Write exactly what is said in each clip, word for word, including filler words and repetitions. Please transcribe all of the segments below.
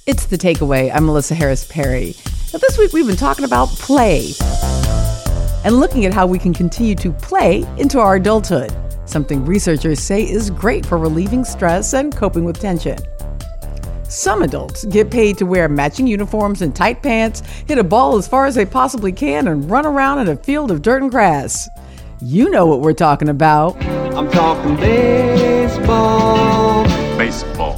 It's The Takeaway. I'm Melissa Harris Perry. Now, this week we've been talking about play and looking at how we can continue to play into our adulthood, something researchers say is great for relieving stress and coping with tension. Some adults get paid to wear matching uniforms and tight pants, hit a ball as far as they possibly can, and run around in a field of dirt and grass. You know what we're talking about. I'm talking baseball. Baseball.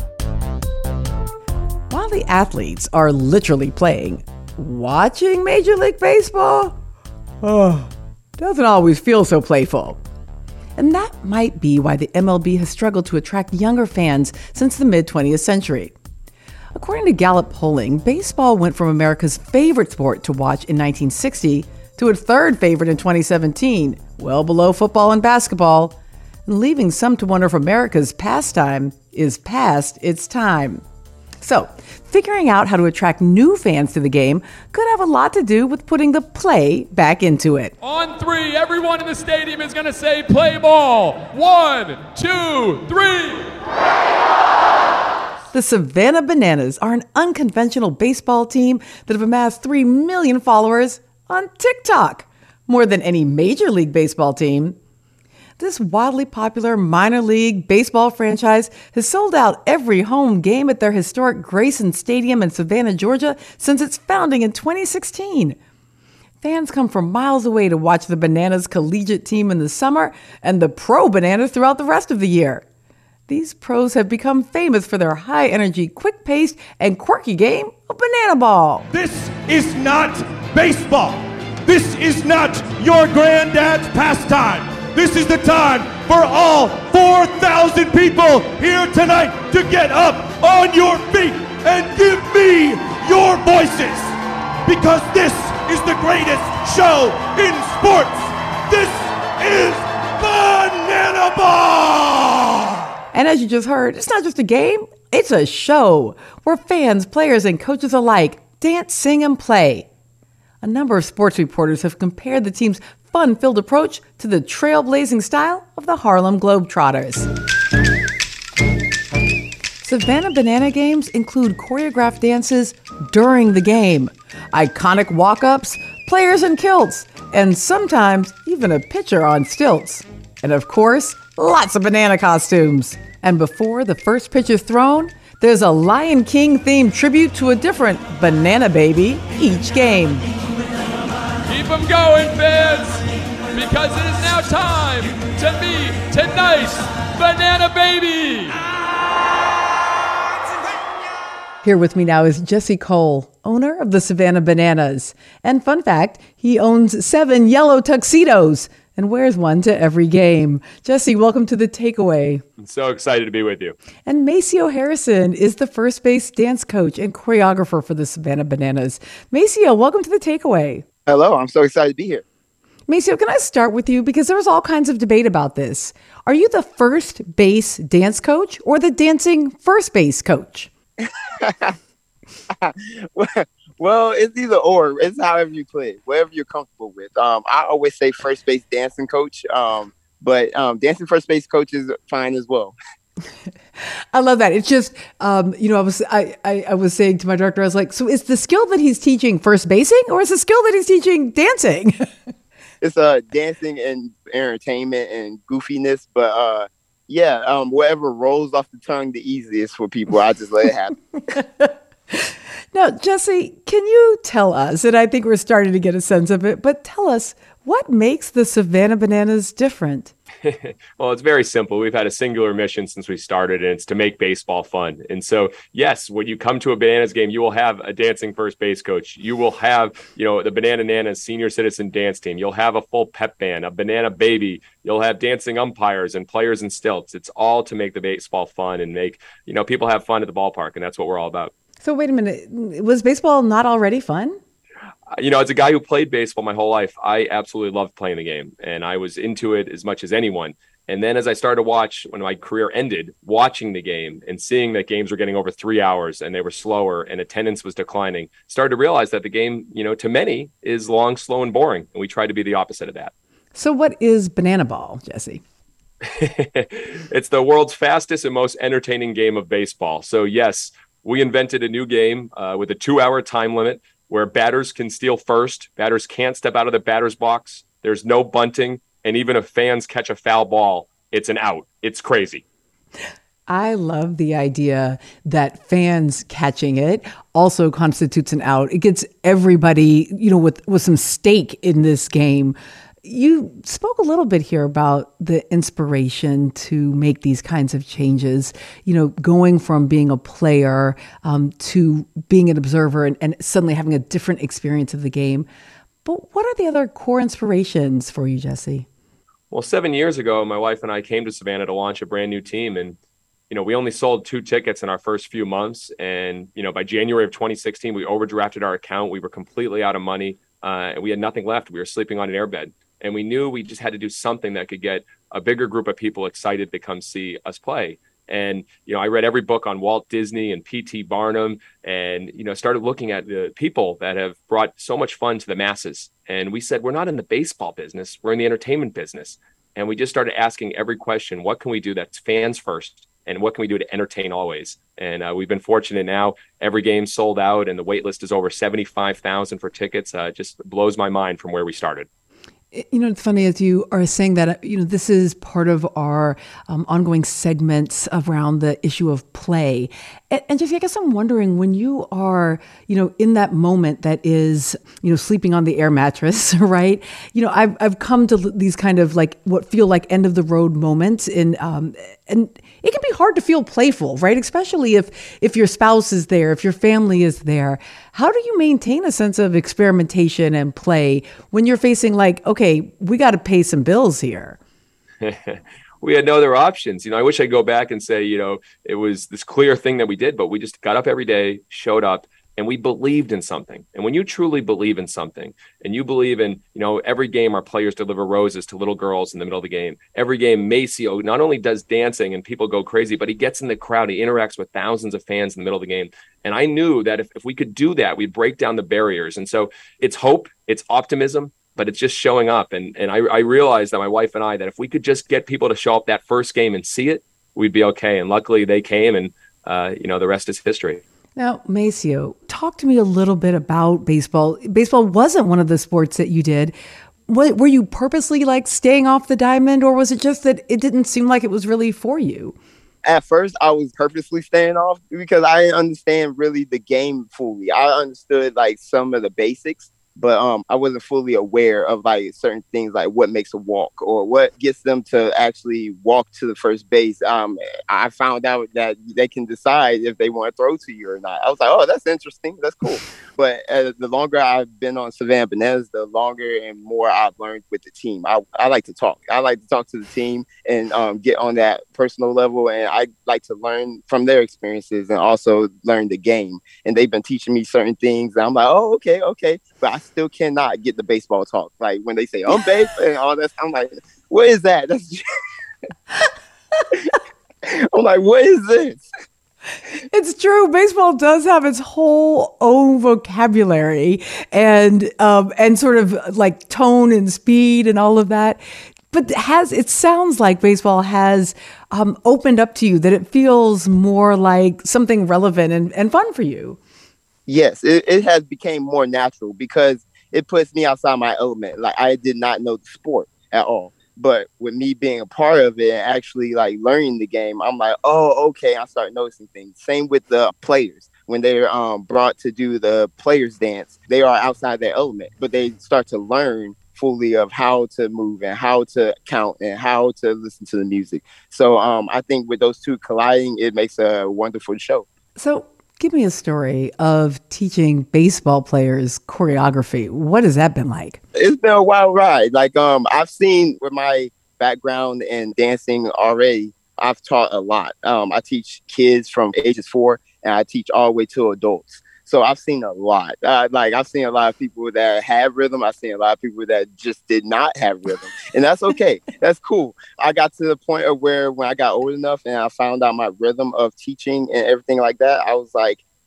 While the athletes are literally playing, watching Major League Baseball, oh, doesn't always feel so playful. And that might be why the M L B has struggled to attract younger fans since the mid-twentieth century. According to Gallup polling, baseball went from America's favorite sport to watch in nineteen sixty to a third favorite in twenty seventeen, well below football and basketball, and leaving some to wonder if America's pastime is past its time. So, figuring out how to attract new fans to the game could have a lot to do with putting the play back into it. On three, everyone in the stadium is going to say play ball. One, two, three. The Savannah Bananas are an unconventional baseball team that have amassed three million followers on TikTok, more than any Major League Baseball team. This wildly popular minor league baseball franchise has sold out every home game at their historic Grayson Stadium in Savannah, Georgia, since its founding in twenty sixteen. Fans come from miles away to watch the Bananas collegiate team in the summer and the pro Bananas throughout the rest of the year. These pros have become famous for their high-energy, quick-paced, and quirky game of banana ball. This is not baseball. This is not your granddad's pastime. This is the time for all four thousand people here tonight to get up on your feet and give me your voices. Because this is the greatest show in sports. This is Banana Ball! And as you just heard, it's not just a game, it's a show where fans, players, and coaches alike dance, sing, and play. A number of sports reporters have compared the team's fun-filled approach to the trailblazing style of the Harlem Globetrotters. Savannah Banana games include choreographed dances during the game, iconic walk-ups, players in kilts, and sometimes even a pitcher on stilts. And of course, lots of banana costumes. And before the first pitch is thrown, there's a Lion King-themed tribute to a different banana baby each game. Keep them going, fans, because it is now time to meet tonight's Banana Baby. Here with me now is Jesse Cole, owner of the Savannah Bananas. And fun fact, he owns seven yellow tuxedos and wears one to every game. Jesse, welcome to The Takeaway. I'm so excited to be with you. And Maceo Harrison is the first base dance coach and choreographer for the Savannah Bananas. Maceo, welcome to The Takeaway. Hello, I'm so excited to be here. Maceo, can I start with you? Because there was all kinds of debate about this. Are you the first base dance coach or the dancing first base coach? Well, it's either or. It's however you play it, whatever you're comfortable with. Um, I always say first base dancing coach, um, but um, dancing first base coach is fine as well. I love that. It's just, um, you know, I was I, I, I was saying to my director, I was like, so is the skill that he's teaching first basing or is the skill that he's teaching dancing? It's uh, dancing and entertainment and goofiness, but uh, yeah, um, whatever rolls off the tongue the easiest for people, I just let it happen. Now, Jesse, can you tell us, and I think we're starting to get a sense of it, but tell us, what makes the Savannah Bananas different? Well, it's very simple. We've had a singular mission since we started, and it's to make baseball fun. And so, yes, when you come to a Bananas game, you will have a dancing first base coach. You will have, you know, the Banana Nanas senior citizen dance team. You'll have a full pep band, a banana baby. You'll have dancing umpires and players in stilts. It's all to make the baseball fun and make, you know, people have fun at the ballpark, and that's what we're all about. So wait a minute, was baseball not already fun? You know, as a guy who played baseball my whole life, I absolutely loved playing the game, and I was into it as much as anyone. And then as I started to watch, when my career ended, watching the game and seeing that games were getting over three hours and they were slower and attendance was declining, started to realize that the game, you know, to many is long, slow, and boring. And we try to be the opposite of that. So what is banana ball, Jesse? It's the world's fastest and most entertaining game of baseball. So yes, we invented a new game uh, with a two-hour time limit where batters can steal first. Batters can't step out of the batter's box. There's no bunting. And even if fans catch a foul ball, it's an out. It's crazy. I love the idea that fans catching it also constitutes an out. It gets everybody, you know, with, with some stake in this game. You spoke a little bit here about the inspiration to make these kinds of changes, you know, going from being a player um, to being an observer and, and suddenly having a different experience of the game. But what are the other core inspirations for you, Jesse? Well, seven years ago, my wife and I came to Savannah to launch a brand new team. And, you know, we only sold two tickets in our first few months. And, you know, by January of twenty sixteen, we overdrafted our account. We were completely out of money uh, and we had nothing left. We were sleeping on an airbed. And we knew we just had to do something that could get a bigger group of people excited to come see us play. And, you know, I read every book on Walt Disney and P T Barnum and, you know, started looking at the people that have brought so much fun to the masses. And we said, we're not in the baseball business. We're in the entertainment business. And we just started asking every question, what can we do that's fans first? And what can we do to entertain always? And uh, we've been fortunate now. Every game sold out and the wait list is over seventy-five thousand for tickets. Uh, it just blows my mind from where we started. You know, it's funny as you are saying that, you know, this is part of our um, ongoing segments around the issue of play. And, and Jesse, I guess I'm wondering when you are, you know, in that moment that is, you know, sleeping on the air mattress, right? You know, I've, I've come to these kind of like what feel like end of the road moments in, um, and it can be hard to feel playful, right? Especially if, if your spouse is there, if your family is there. How do you maintain a sense of experimentation and play when you're facing like, okay, we got to pay some bills here? We had no other options. You know, I wish I'd go back and say, you know, it was this clear thing that we did, but we just got up every day, showed up, and we believed in something. And when you truly believe in something and you believe in, you know, every game our players deliver roses to little girls in the middle of the game. Every game, Maceo not only does dancing and people go crazy, but he gets in the crowd. He interacts with thousands of fans in the middle of the game. And I knew that if, if we could do that, we'd break down the barriers. And so it's hope, it's optimism, but it's just showing up. And, and I, I realized that my wife and I, that if we could just get people to show up that first game and see it, we'd be okay. And luckily they came and, uh, you know, the rest is history. Now, Maceo, talk to me a little bit about baseball. Baseball wasn't one of the sports that you did. Were you purposely like staying off the diamond, or was it just that it didn't seem like it was really for you? At first, I was purposely staying off because I didn't understand really the game fully. I understood like some of the basics, but um, I wasn't fully aware of like certain things, like what makes a walk or what gets them to actually walk to the first base. Um, I found out that they can decide if they want to throw to you or not. I was like, oh, that's interesting. That's cool. But uh, the longer I've been on Savannah Bananas, the longer and more I've learned with the team. I, I like to talk. I like to talk to the team and um, get on that personal level. And I like to learn from their experiences and also learn the game. And they've been teaching me certain things. And I'm like, oh, okay, okay. But I still cannot get the baseball talk. Like when they say, I'm base and all that, I'm like, what is that? That's I'm like, what is this? It's true. Baseball does have its whole own vocabulary and um, and sort of like tone and speed and all of that. But has it sounds like baseball has um, opened up to you, that it feels more like something relevant and, and fun for you. Yes, it, it has become more natural because it puts me outside my element. Like I did not know the sport at all. But with me being a part of it and actually like learning the game, I'm like, oh, okay. I start noticing things. Same with the players. When they're um, brought to do the players dance, they are outside their element, but they start to learn fully of how to move and how to count and how to listen to the music. So um, I think with those two colliding, it makes a wonderful show. So give me a story of teaching baseball players choreography. What has that been like? It's been a wild ride. Like um, I've seen with my background in dancing already, I've taught a lot. Um, I teach kids from ages four and I teach all the way to adults. So I've seen a lot. Uh, like I've seen a lot of people that have rhythm. I've seen a lot of people that just did not have rhythm. And that's okay. That's cool. I got to the point of where when I got old enough and I found out my rhythm of teaching and everything like that, I was like,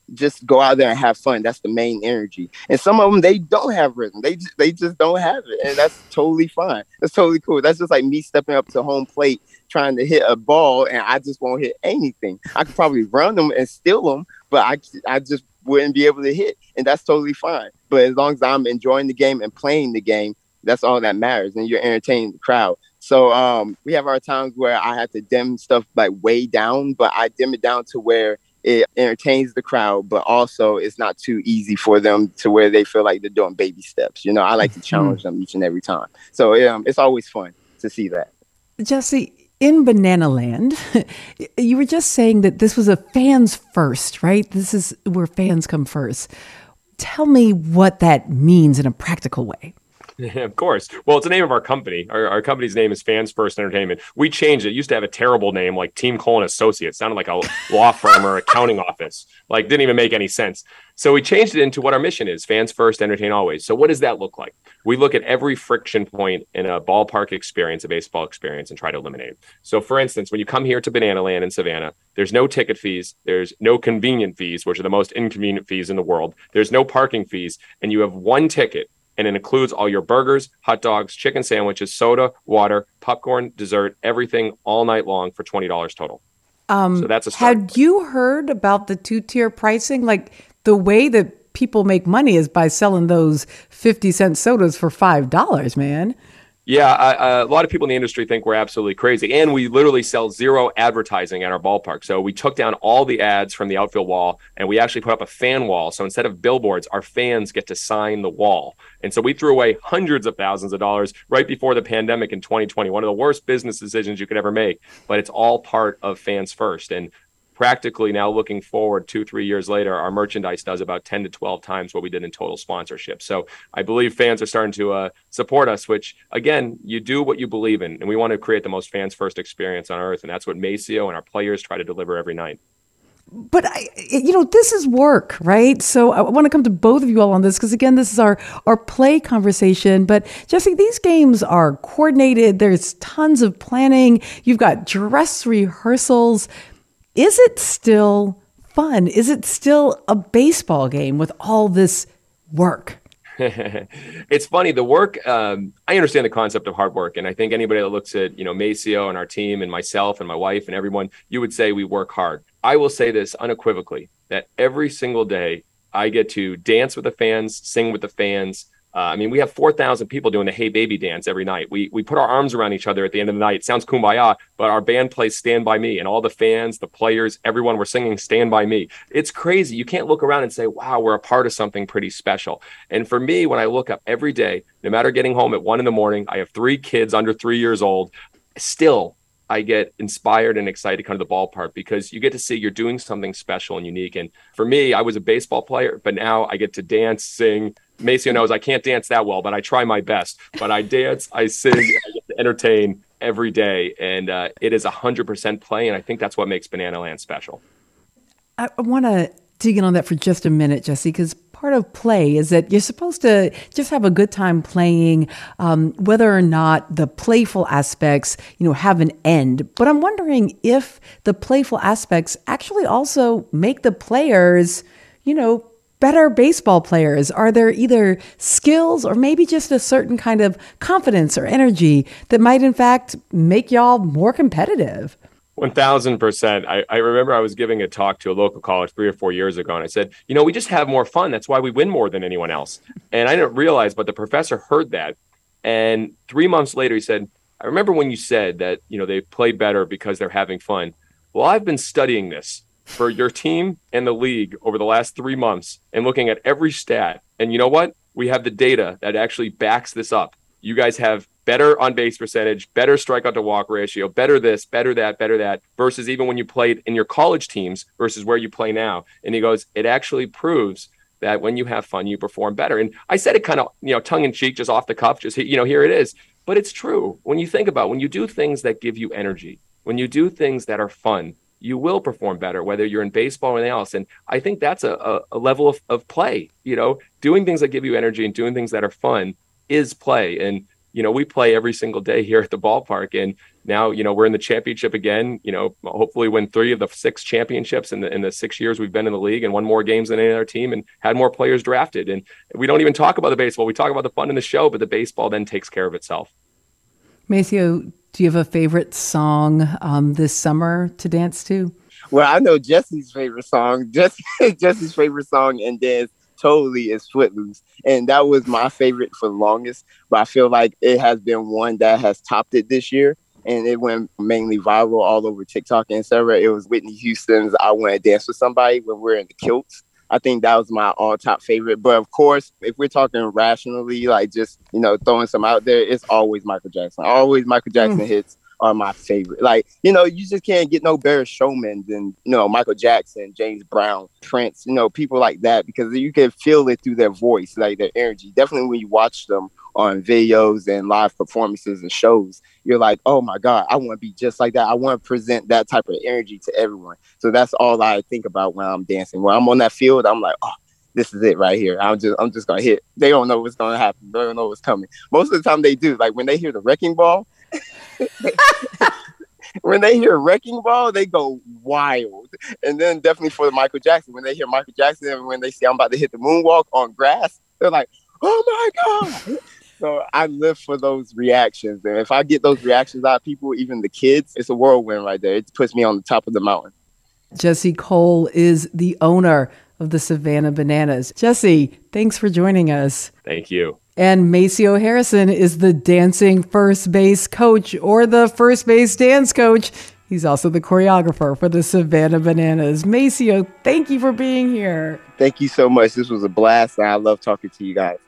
just go out there and have fun. That's the main energy. And some of them, they don't have rhythm. They just, they just don't have it. And that's totally fine. That's totally cool. That's just like me stepping up to home plate, trying to hit a ball, and I just won't hit anything. I could probably run them and steal them, but I, I just wouldn't be able to hit. And that's totally fine. But as long as I'm enjoying the game and playing the game, that's all that matters. And you're entertaining the crowd. So um, we have our times where I have to dim stuff like way down, but I dim it down to where it entertains the crowd, but also it's not too easy for them to where they feel like they're doing baby steps. You know, I like to challenge them each and every time. So um, it's always fun to see that. Jesse, in Banana Land, you were just saying that this was a fans first, right? This is where fans come first. Tell me what that means in a practical way. Yeah, of course. Well, it's the name of our company. Our, our company's name is Fans First Entertainment. We changed it. It used to have a terrible name like Team Cole and Associates. It sounded like a law firm or accounting office. Like, didn't even make any sense. So we changed it into what our mission is: Fans First, Entertain Always. So what does that look like? We look at every friction point in a ballpark experience, a baseball experience, and try to eliminate it. So for instance, when you come here to Banana Land in Savannah, there's no ticket fees. There's no convenient fees, which are the most inconvenient fees in the world. There's no parking fees. And you have one ticket. And it includes all your burgers, hot dogs, chicken sandwiches, soda, water, popcorn, dessert, everything all night long for twenty dollars total. Um, so that's a start. Had you heard about the two-tier pricing? Like, the way that people make money is by selling those fifty cent sodas for five dollars, man. Yeah, uh, a lot of people in the industry think we're absolutely crazy. And we literally sell zero advertising at our ballpark. So we took down all the ads from the outfield wall, and we actually put up a fan wall. So instead of billboards, our fans get to sign the wall. And so we threw away hundreds of thousands of dollars right before the pandemic in twenty twenty. One of the worst business decisions you could ever make. But it's all part of Fans First. And practically now, looking forward two, three years later, our merchandise does about ten to twelve times what we did in total sponsorship. So I believe fans are starting to uh, support us, which, again, you do what you believe in. And we want to create the most fans first experience on earth. And that's what Maceo and our players try to deliver every night. But, I, you know, this is work, right? So I want to come to both of you all on this because, again, this is our, our play conversation. But, Jesse, these games are coordinated. There's tons of planning. You've got dress rehearsals. Is it still fun? Is it still a baseball game with all this work? It's funny, the work, um, I understand the concept of hard work. And I think anybody that looks at, you know, Maceo and our team and myself and my wife and everyone, you would say we work hard. I will say this unequivocally, that every single day I get to dance with the fans, sing with the fans. Uh, I mean, we have four thousand people doing the Hey Baby dance every night. We we put our arms around each other at the end of the night. It sounds kumbaya, but our band plays Stand By Me, and all the fans, the players, everyone, we're singing Stand By Me. It's crazy. You can't look around and say, wow, we're a part of something pretty special. And for me, when I look up every day, no matter getting home at one in the morning, I have three kids under three years old, still I get inspired and excited to come to the ballpark because you get to see you're doing something special and unique. And for me, I was a baseball player, but now I get to dance, sing. Maceo knows I can't dance that well, but I try my best. But I dance, I sing, I get to entertain every day. And uh, it is one hundred percent play. And I think that's what makes Banana Land special. I want to dig in on that for just a minute, Jesse, because part of play is that you're supposed to just have a good time playing, um, whether or not the playful aspects, you know, have an end. But I'm wondering if the playful aspects actually also make the players, you know, better baseball players. Are there either skills or maybe just a certain kind of confidence or energy that might, in fact, make y'all more competitive? one thousand percent. I, I remember I was giving a talk to a local college three or four years ago, and I said, you know, we just have more fun. That's why we win more than anyone else. And I didn't realize, but the professor heard that. And three months later, he said, I remember when you said that, you know, they play better because they're having fun. Well, I've been studying this for your team and the league over the last three months and looking at every stat. And you know what? We have the data that actually backs this up. You guys have better on-base percentage, better strikeout to walk ratio, better this, better that, better that, versus even when you played in your college teams versus where you play now. And he goes, it actually proves that when you have fun, you perform better. And I said it kind of, you know, tongue in cheek, just off the cuff, just, you know, here it is. But it's true. When you think about it, when you do things that give you energy, when you do things that are fun, you will perform better, whether you're in baseball or anything else. And I think that's a, a, a level of, of play, you know, doing things that give you energy and doing things that are fun is play. And you know, we play every single day here at the ballpark. And now, you know, we're in the championship again, you know, hopefully win three of the six championships in the, in the six years we've been in the league, and won more games than any other team, and had more players drafted. And we don't even talk about the baseball. We talk about the fun in the show, but the baseball then takes care of itself. Maceo, do you have a favorite song um, this summer to dance to? Well, I know Jesse's favorite song. Jesse, Jesse's favorite song and dance totally is Footloose. And that was my favorite for the longest. But I feel like it has been one that has topped it this year. And it went mainly viral all over TikTok and et cetera. It was Whitney Houston's I Want to Dance with Somebody when we're in the kilts. I think that was my all-top favorite. But of course, if we're talking rationally, like just, you know, throwing some out there, it's always Michael Jackson. Always Michael Jackson mm. hits are my favorite. Like, you know, you just can't get no better showman than, you know, Michael Jackson, James Brown, Prince, you know, people like that, because you can feel it through their voice, like their energy. Definitely when you watch them on videos and live performances and shows, you're like, oh my God, I want to be just like that. I want to present that type of energy to everyone. So that's all I think about when I'm dancing. When I'm on that field, I'm like, oh, this is it right here. I'm just, I'm just gonna hit. They don't know what's gonna happen. They don't know what's coming. Most of the time they do. Like when they hear the wrecking ball, when they hear wrecking ball, they go wild. And then definitely for Michael Jackson, when they hear Michael Jackson and when they see I'm about to hit the moonwalk on grass, they're like, oh my God. So I live for those reactions. And if I get those reactions out of people, even the kids, it's a whirlwind right there. It puts me on the top of the mountain. Jesse Cole is the owner of the Savannah Bananas. Jesse, thanks for joining us. Thank you. And Maceo Harrison is the dancing first base coach, or the first base dance coach. He's also the choreographer for the Savannah Bananas. Maceo, thank you for being here. Thank you so much. This was a blast, and I love talking to you guys.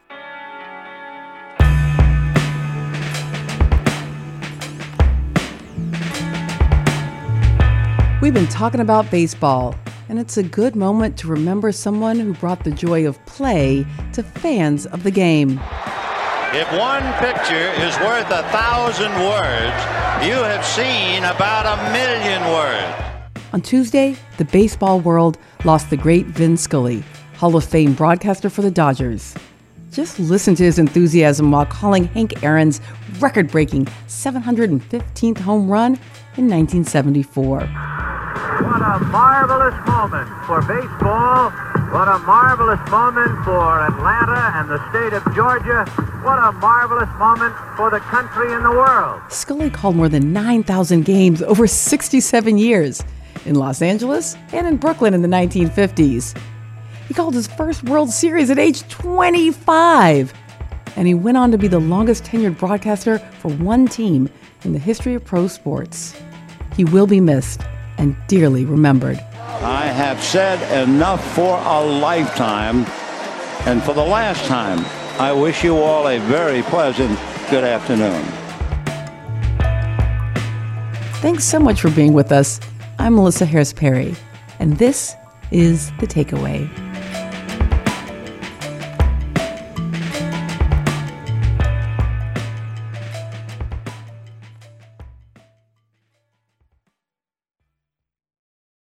We've been talking about baseball, and it's a good moment to remember someone who brought the joy of play to fans of the game. If one picture is worth a thousand words, you have seen about a million words. On Tuesday, the baseball world lost the great Vin Scully, Hall of Fame broadcaster for the Dodgers. Just listen to his enthusiasm while calling Hank Aaron's record-breaking seven hundred fifteenth home run in nineteen seventy-four. What a marvelous moment for baseball. What a marvelous moment for Atlanta and the state of Georgia. What a marvelous moment for the country and the world. Scully called more than nine thousand games over sixty-seven years in Los Angeles and in Brooklyn in the nineteen fifties. He called his first World Series at age twenty-five. And he went on to be the longest tenured broadcaster for one team in the history of pro sports. He will be missed and dearly remembered. I have said enough for a lifetime, and for the last time, I wish you all a very pleasant good afternoon. Thanks so much for being with us. I'm Melissa Harris Perry, and this is The Takeaway.